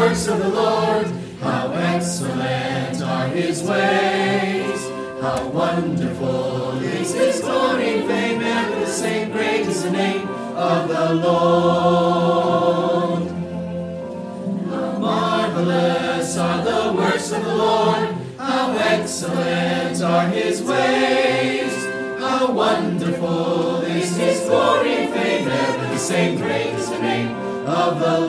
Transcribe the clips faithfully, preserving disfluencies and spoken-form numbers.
works of the Lord. How excellent are his ways. How wonderful is his glory and fame, and the same great is the name of the Lord. How marvelous are the works of the Lord. How excellent are his ways. How wonderful is his glory and fame, ever the same great is the name of the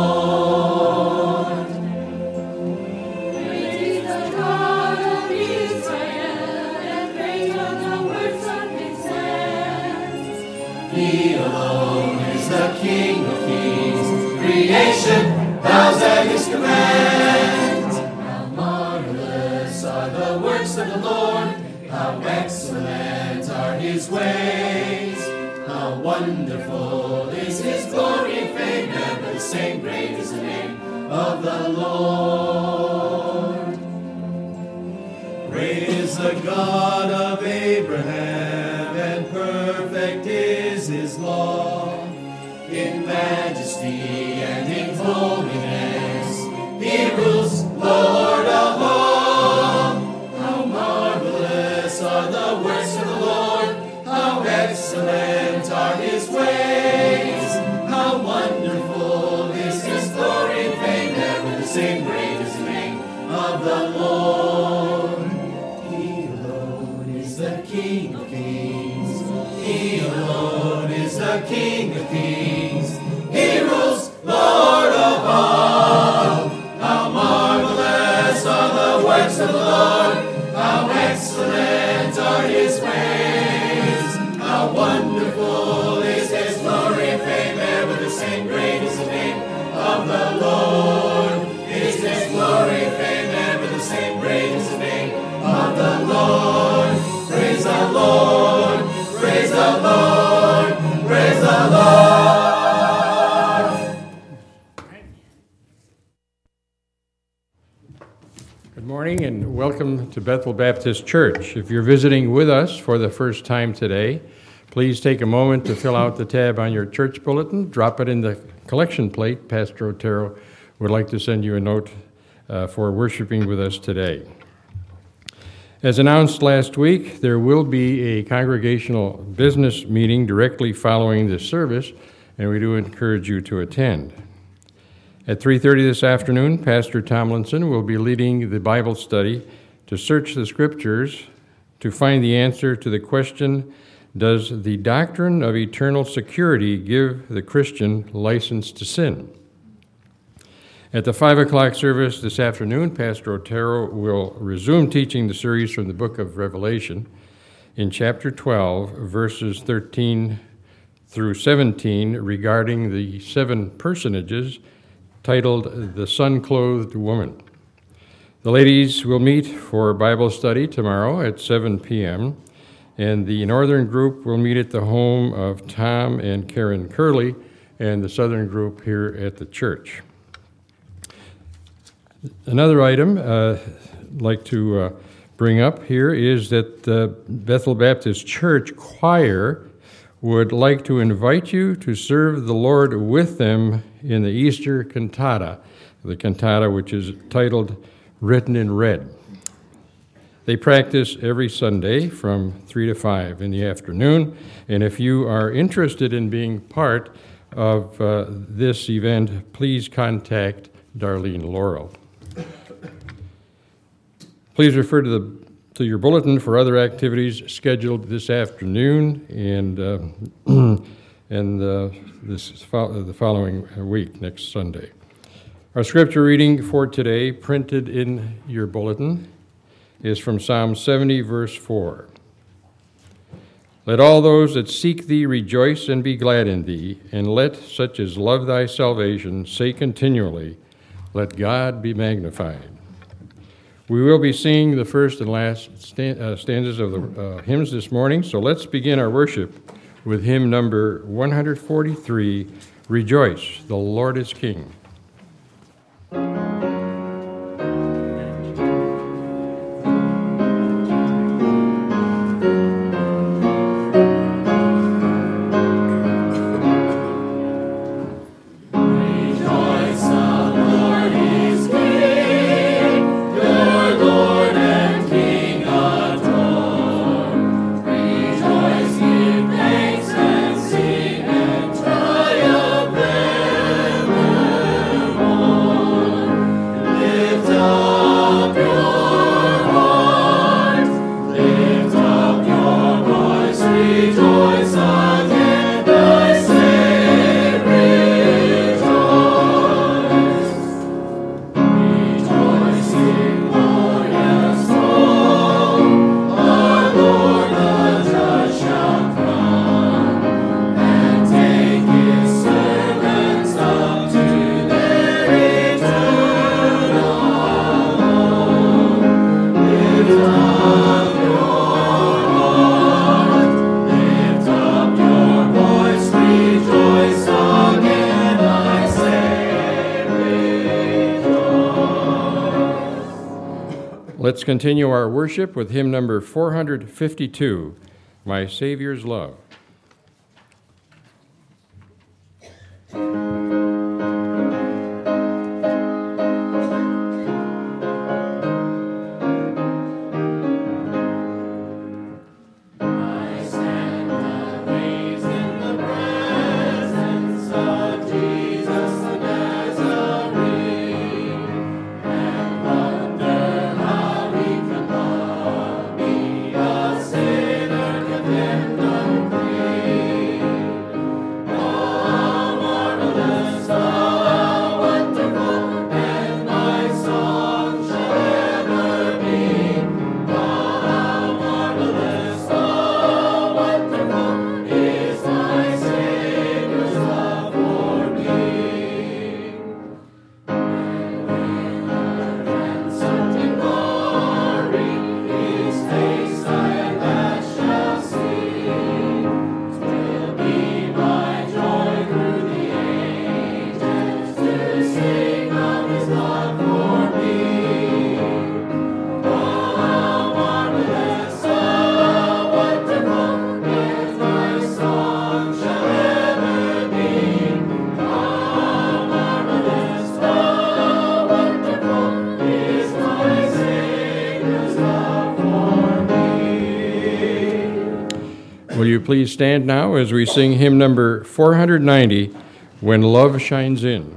Lord. Great is the God of Israel, and great are the works of his hands. He alone is the King of kings. Creation bows at his command. How marvelous are the works of the Lord. How excellent are his ways. How wonderful is his glory and fame, ever the same great is the name of the Lord. Great is the God of Abraham, and perfect is his law. In majesty and in holiness, he rules, Lord of all. How marvelous are the works of the Lord. How excellent are his ways. How wonderful is his glory and fame, ever the same great is the name of the Lord. He alone is the King of kings. He alone is the King of kings. He rules, Lord of all. How marvelous are the works of the Lord. How excellent are his ways. How wonderful is his glory and fame, ever the same great is the name of the Lord. Is his glory and fame, ever the same great is the name of the Lord. Praise the Lord, praise the Lord, praise the Lord. Good morning and welcome to Bethel Baptist Church. If you're visiting with us for the first time today, please take a moment to fill out the tab on your church bulletin, drop it in the collection plate. Pastor Otero would like to send you a note uh, for worshiping with us today. As announced last week, there will be a congregational business meeting directly following this service, and we do encourage you to attend. At three thirty this afternoon, Pastor Tomlinson will be leading the Bible study to search the Scriptures to find the answer to the question, does the doctrine of eternal security give the Christian license to sin? At the five o'clock service this afternoon, Pastor Otero will resume teaching the series from the book of Revelation in chapter twelve, verses thirteen through seventeen, regarding the seven personages titled The Sun-Clothed Woman. The ladies will meet for Bible study tomorrow at seven p.m., and the northern group will meet at the home of Tom and Karen Curley, and the southern group here at the church. Another item uh, I'd like to uh, bring up here is that the Bethel Baptist Church choir would like to invite you to serve the Lord with them in the Easter cantata, the cantata which is titled Written in Red. They practice every Sunday from three to five in the afternoon, and if you are interested in being part of uh, this event, please contact Darlene Laurel. Please refer to the to your bulletin for other activities scheduled this afternoon and uh, and uh, this is fo- the following week, next Sunday. Our scripture reading for today, printed in your bulletin, is from Psalm seventy, verse four. Let all those that seek thee rejoice and be glad in thee, and let such as love thy salvation say continually, let God be magnified. We will be singing the first and last stan- uh, stanzas of the uh, hymns this morning, so let's begin our worship with hymn number one forty-three, Rejoice, the Lord is King. Rejoice, the Lord is let's continue our worship with hymn number four hundred fifty-two, My Savior's Love. Will you please stand now as we sing hymn number four hundred ninety, When Love Shines In.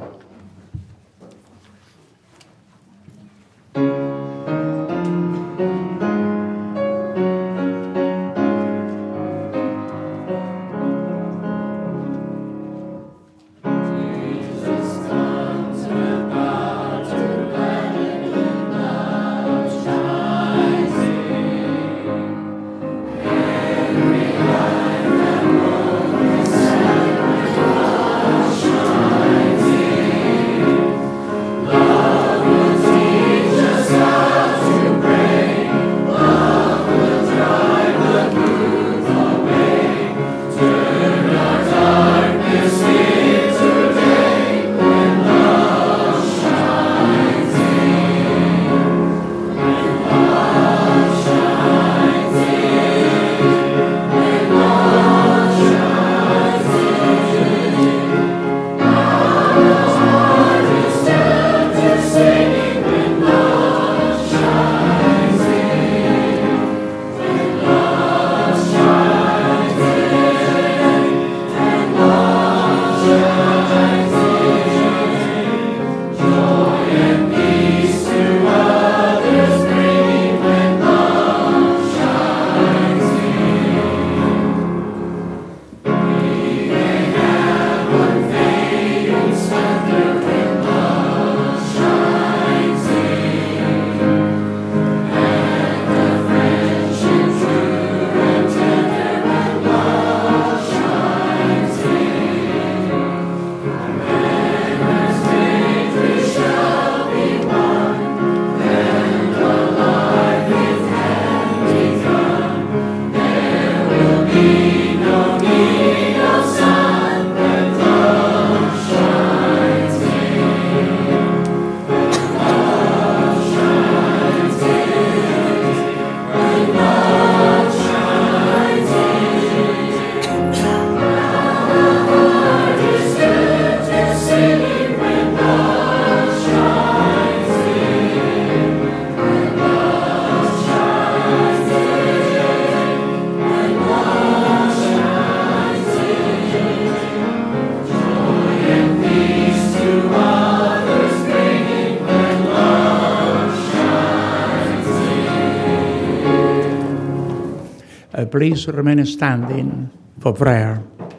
Please remain standing for prayer.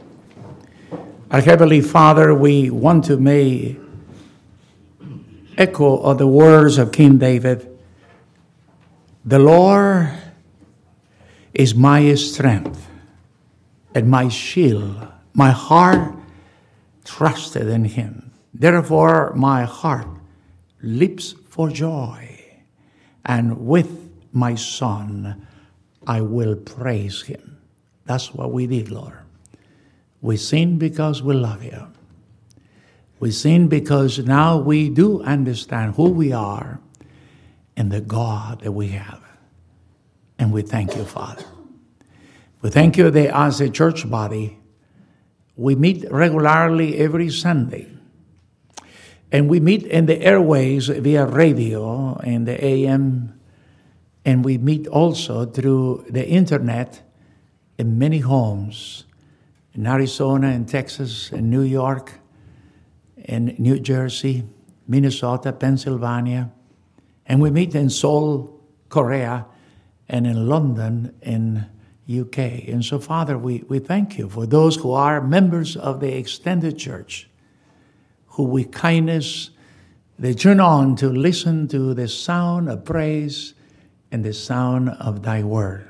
Our Heavenly Father, we want to make echo of the words of King David. The Lord is my strength and my shield. My heart trusted in him. Therefore, my heart leaps for joy, and with my son I will praise him. That's what we did, Lord. We sing because we love you. We sing because now we do understand who we are in the God that we have. And we thank you, Father. We thank you that as a church body, we meet regularly every Sunday. And we meet in the airways via radio and the A M. And we meet also through the internet in many homes in Arizona and Texas and New York and New Jersey, Minnesota, Pennsylvania. And we meet in Seoul, Korea, and in London, in U K. And so, Father, we, we thank you for those who are members of the extended church, who with kindness, they turn on to listen to the sound of praise and the sound of thy word.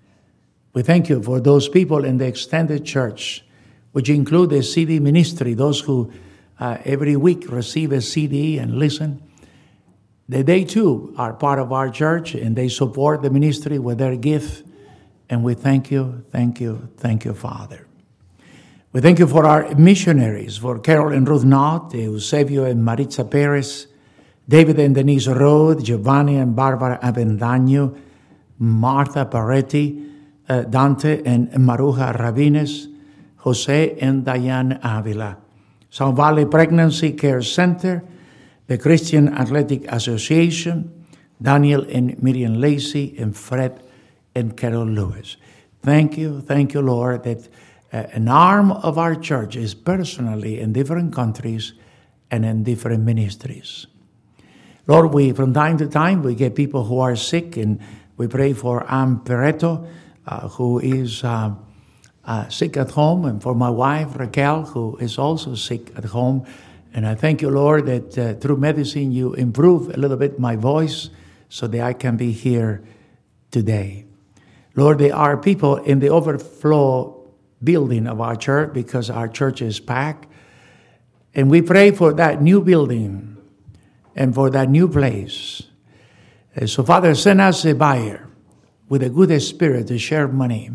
We thank you for those people in the extended church, which include the C D ministry, those who uh, every week receive a C D and listen. That they too are part of our church and they support the ministry with their gift. And we thank you, thank you, thank you, Father. We thank you for our missionaries, for Carol and Ruth Knott, Eusebio and Maritza Perez, David and Denise Rode, Giovanni and Barbara Avendaño, Martha Paretti, uh, Dante and Maruja Rabines, Jose and Diane Avila, South Valley Pregnancy Care Center, the Christian Athletic Association, Daniel and Miriam Lacey, and Fred and Carol Lewis. Thank you, thank you, Lord, that uh, an arm of our church is personally in different countries and in different ministries. Lord, we from time to time, we get people who are sick, and we pray for Ann Peretto, uh, who is uh, uh, sick at home, and for my wife, Raquel, who is also sick at home. And I thank you, Lord, that uh, through medicine you improve a little bit my voice so that I can be here today. Lord, there are people in the overflow building of our church because our church is packed. And we pray for that new building and for that new place. And so, Father, send us a buyer with a good spirit to share money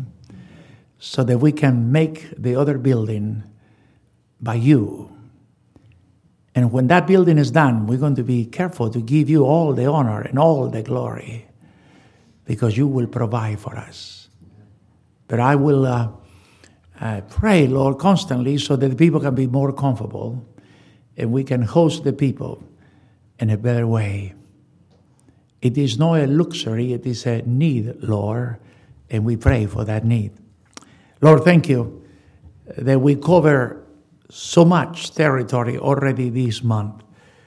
so that we can make the other building by you. And when that building is done, we're going to be careful to give you all the honor and all the glory because you will provide for us. But I will uh, uh, pray, Lord, constantly so that the people can be more comfortable and we can host the people in a better way. It is not a luxury, it is a need, Lord, and we pray for that need. Lord, thank you that we cover so much territory already this month.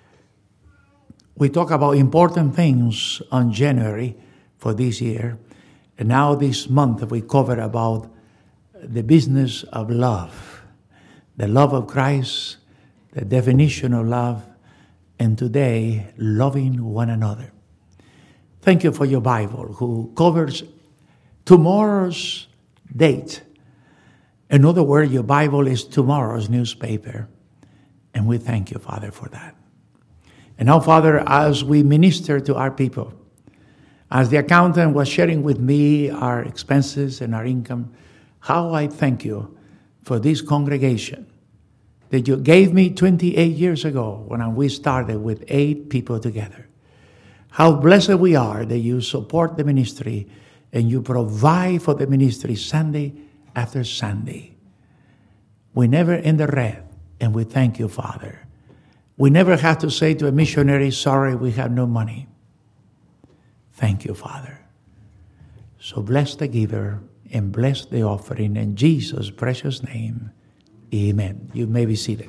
We talk about important things on January for this year, and now this month we cover about the business of love, the love of Christ, the definition of love, and today, loving one another. Thank you for your Bible, who covers tomorrow's date. In other words, your Bible is tomorrow's newspaper. And we thank you, Father, for that. And now, Father, as we minister to our people, as the accountant was sharing with me our expenses and our income, how I thank you for this congregation that you gave me twenty-eight years ago when we started with eight people together. How blessed we are that you support the ministry and you provide for the ministry Sunday after Sunday. We never in the red, and we thank you, Father. We never have to say to a missionary, sorry, we have no money. Thank you, Father. So bless the giver and bless the offering in Jesus' precious name. Amen. You may be seated.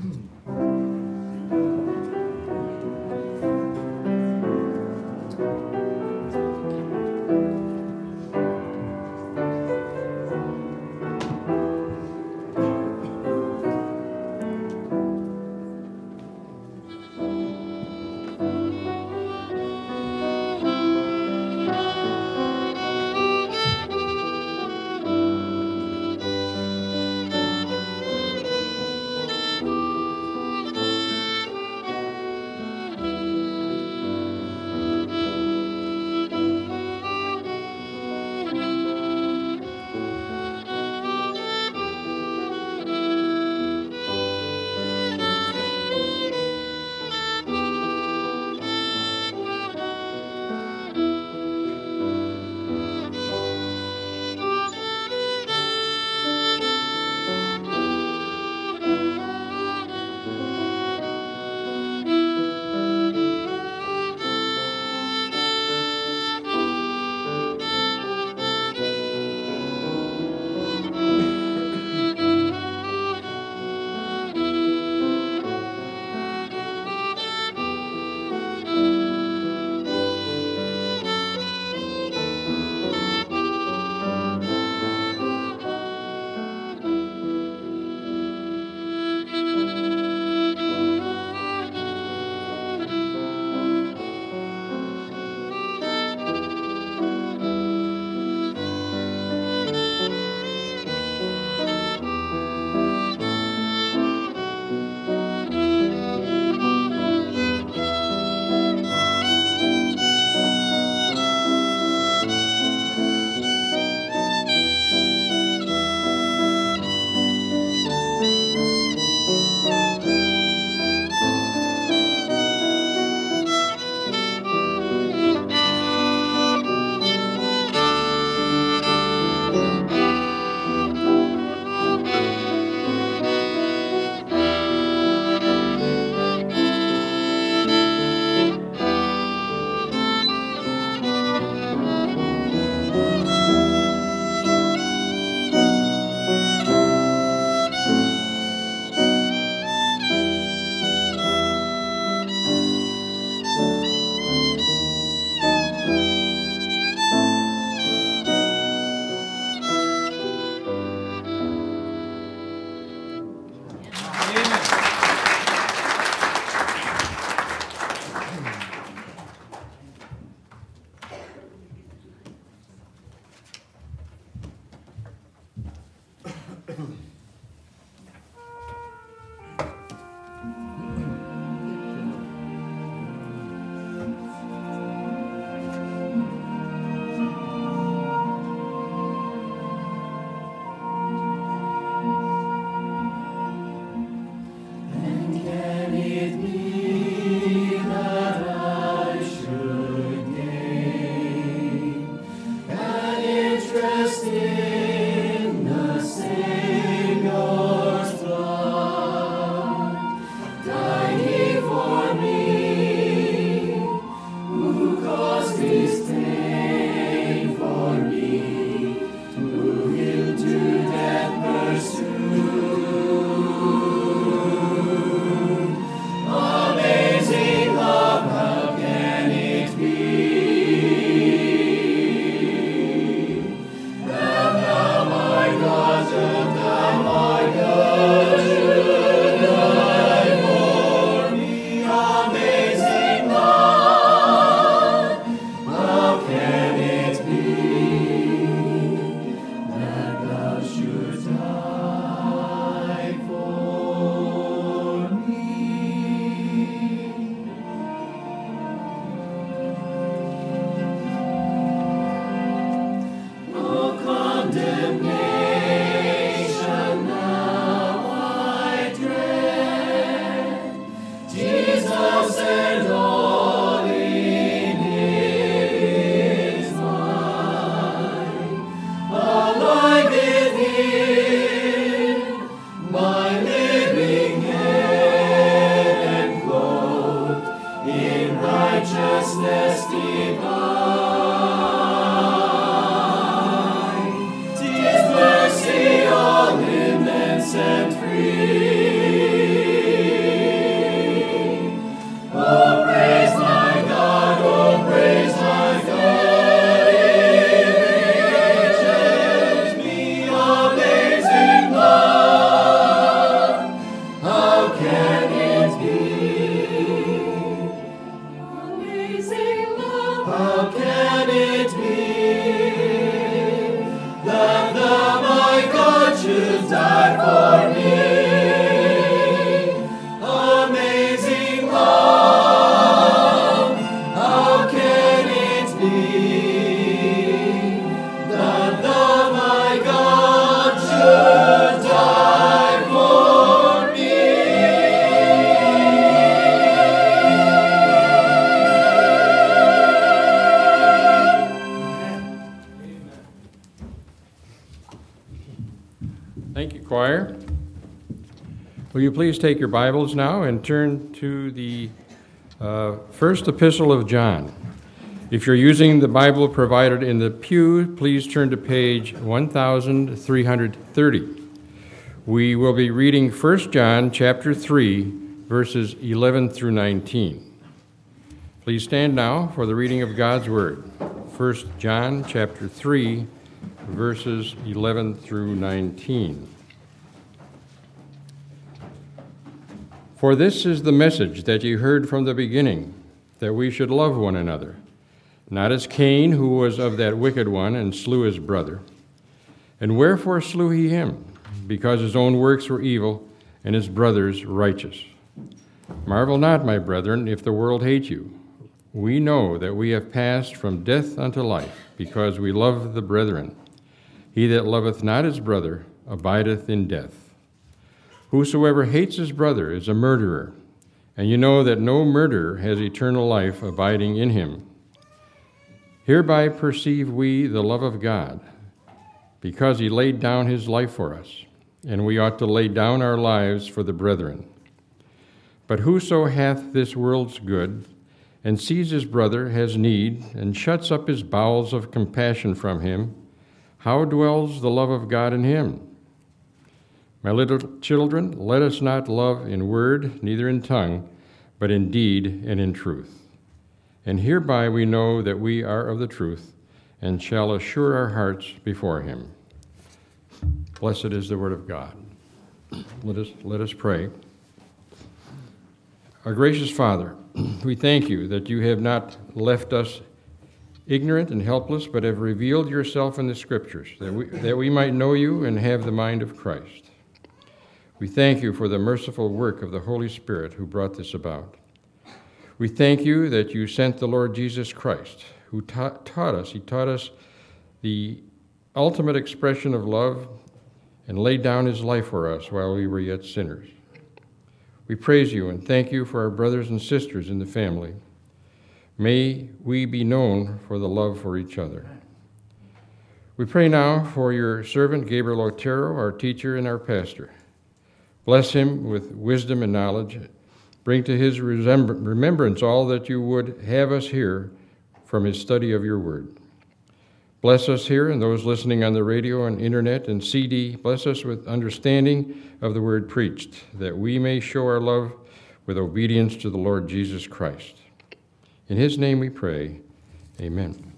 Will you please take your Bibles now and turn to the uh, first epistle of John. If you're using the Bible provided in the pew, please turn to page one thousand three hundred thirty. We will be reading First John chapter three, verses eleven through nineteen. Please stand now for the reading of God's Word. First John chapter three, verses eleven through nineteen. For this is the message that ye heard from the beginning, that we should love one another, not as Cain, who was of that wicked one, and slew his brother. And wherefore slew he him? Because his own works were evil, and his brother's righteous. Marvel not, my brethren, if the world hate you. We know that we have passed from death unto life, because we love the brethren. He that loveth not his brother abideth in death. Whosoever hates his brother is a murderer, and you know that no murderer has eternal life abiding in him. Hereby perceive we the love of God, because he laid down his life for us, and we ought to lay down our lives for the brethren. But whoso hath this world's good, and sees his brother has need, and shuts up his bowels of compassion from him, how dwells the love of God in him? My little children, let us not love in word, neither in tongue, but in deed and in truth. And hereby we know that we are of the truth, and shall assure our hearts before him. Blessed is the word of God. Let us, let us pray. Our gracious Father, we thank you that you have not left us ignorant and helpless, but have revealed yourself in the Scriptures, that we, that we might know you and have the mind of Christ. We thank you for the merciful work of the Holy Spirit who brought this about. We thank you that you sent the Lord Jesus Christ, who ta- taught us, he taught us the ultimate expression of love and laid down his life for us while we were yet sinners. We praise you and thank you for our brothers and sisters in the family. May we be known for the love for each other. We pray now for your servant Gabriel Otero, our teacher and our pastor. Bless him with wisdom and knowledge. Bring to his remembrance all that you would have us hear from his study of your word. Bless us here and those listening on the radio and internet and C D. Bless us with understanding of the word preached, that we may show our love with obedience to the Lord Jesus Christ. In his name we pray, amen.